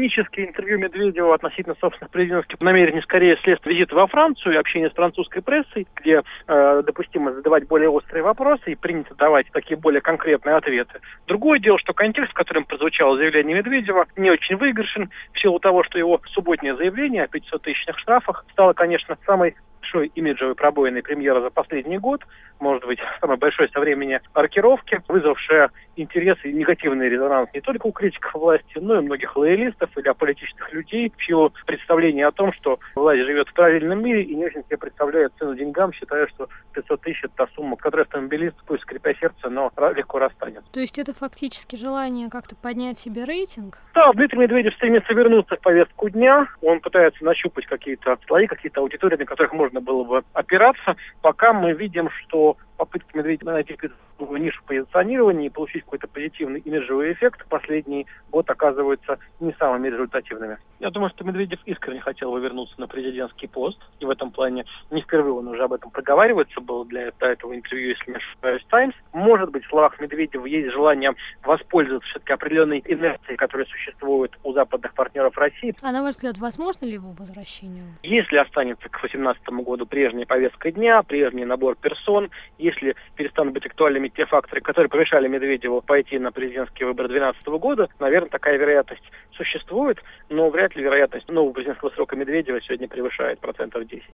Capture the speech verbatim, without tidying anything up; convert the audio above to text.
технические интервью Медведева относительно собственных президентских намерений скорее следствие визита во Францию и общение с французской прессой, где э, допустимо задавать более острые вопросы и принято давать такие более конкретные ответы. Другое дело, что контекст, в котором прозвучало заявление Медведева, не очень выигрышен в силу того, что его субботнее заявление о пятисоттысячных штрафах стало, конечно, самой большой имиджевой пробоиной премьера за последний год, может быть, самой большой со времени маркировки, вызвавшая интерес и негативный резонанс не только у критиков власти, но и многих лоялистов или аполитичных людей в силу представления о том, что власть живет в параллельном мире и не очень себе представляет цену деньгам, считая, что пятьсот тысяч – это та сумма, которой автомобилист, пусть скрипя сердце, но легко расстанет. То есть это фактически желание как-то поднять себе рейтинг? Да, Дмитрий Медведев стремится вернуться в повестку дня. Он пытается нащупать какие-то слои, какие-то аудитории, на которых можно было бы опираться. Пока мы видим, что попытки Медведева найти новую нишу позиционирования и получить какой-то позитивный имиджевый эффект последний год оказываются не самыми результативными. Я думаю, что Медведев искренне хотел бы вернуться на президентский пост, и в этом плане не впервые он уже об этом проговаривается, было для этого интервью, если не ошибаюсь, «Таймс». Может быть, в словах Медведева есть желание воспользоваться все-таки определенной инерцией, которая существует у западных партнеров России. А на ваш взгляд, возможно ли его возвращение? Если останется к две тысячи восемнадцатому году прежняя повестка дня, прежний набор персон, если перестанут быть актуальными те факторы, которые помешали Медведеву пойти на президентские выборы две тысячи двенадцатого года, наверное, такая вероятность существует, но вряд ли вероятность нового президентского срока Медведева сегодня превышает процентов десять.